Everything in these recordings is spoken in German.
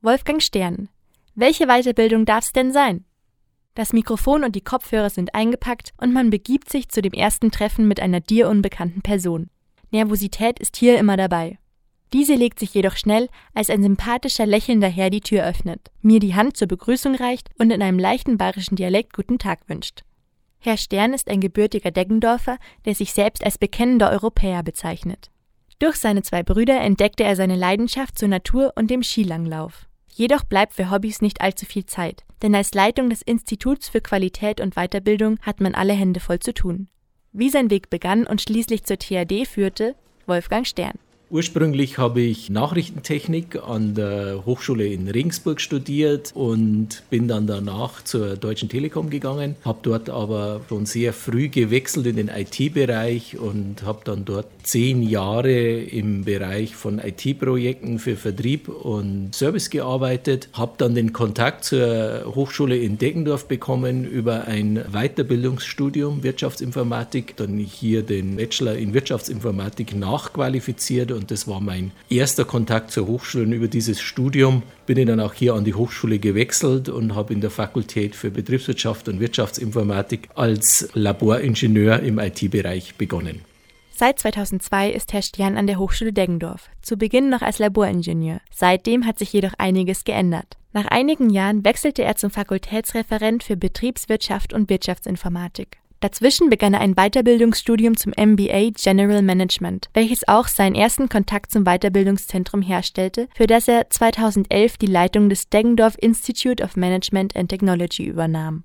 Wolfgang Stern. Welche Weiterbildung darf es denn sein? Das Mikrofon und die Kopfhörer sind eingepackt und man begibt sich zu dem ersten Treffen mit einer dir unbekannten Person. Nervosität ist hier immer dabei. Diese legt sich jedoch schnell, als ein sympathischer, lächelnder Herr die Tür öffnet, mir die Hand zur Begrüßung reicht und in einem leichten bayerischen Dialekt guten Tag wünscht. Herr Stern ist ein gebürtiger Deggendorfer, der sich selbst als bekennender Europäer bezeichnet. Durch seine 2 Brüder entdeckte er seine Leidenschaft zur Natur und dem Skilanglauf. Jedoch bleibt für Hobbys nicht allzu viel Zeit, denn als Leitung des Instituts für Qualität und Weiterbildung hat man alle Hände voll zu tun. Wie sein Weg begann und schließlich zur THD führte, Wolfgang Stern. Ursprünglich habe ich Nachrichtentechnik an der Hochschule in Regensburg studiert und bin dann danach zur Deutschen Telekom gegangen, habe dort aber schon sehr früh gewechselt in den IT-Bereich und habe dann dort 10 Jahre im Bereich von IT-Projekten für Vertrieb und Service gearbeitet, habe dann den Kontakt zur Hochschule in Deggendorf bekommen über ein Weiterbildungsstudium Wirtschaftsinformatik, dann hier den Bachelor in Wirtschaftsinformatik nachqualifiziert. Und das war mein erster Kontakt zur Hochschule. Und über dieses Studium bin ich dann auch hier an die Hochschule gewechselt und habe in der Fakultät für Betriebswirtschaft und Wirtschaftsinformatik als Laboringenieur im IT-Bereich begonnen. Seit 2002 ist Herr Stern an der Hochschule Deggendorf, zu Beginn noch als Laboringenieur. Seitdem hat sich jedoch einiges geändert. Nach einigen Jahren wechselte er zum Fakultätsreferent für Betriebswirtschaft und Wirtschaftsinformatik. Dazwischen begann er ein Weiterbildungsstudium zum MBA General Management, welches auch seinen ersten Kontakt zum Weiterbildungszentrum herstellte, für das er 2011 die Leitung des Deggendorf Institute of Management and Technology übernahm.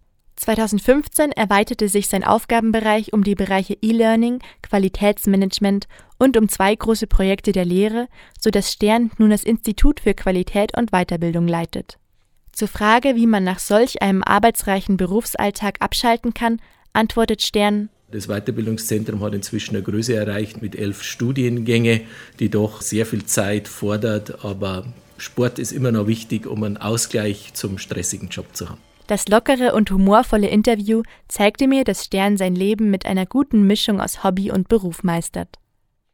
2015 erweiterte sich sein Aufgabenbereich um die Bereiche E-Learning, Qualitätsmanagement und um 2 große Projekte der Lehre, sodass Stern nun das Institut für Qualität und Weiterbildung leitet. Zur Frage, wie man nach solch einem arbeitsreichen Berufsalltag abschalten kann, antwortet Stern: Das Weiterbildungszentrum hat inzwischen eine Größe erreicht mit 11 Studiengänge, die doch sehr viel Zeit fordert, aber Sport ist immer noch wichtig, um einen Ausgleich zum stressigen Job zu haben. Das lockere und humorvolle Interview zeigte mir, dass Stern sein Leben mit einer guten Mischung aus Hobby und Beruf meistert.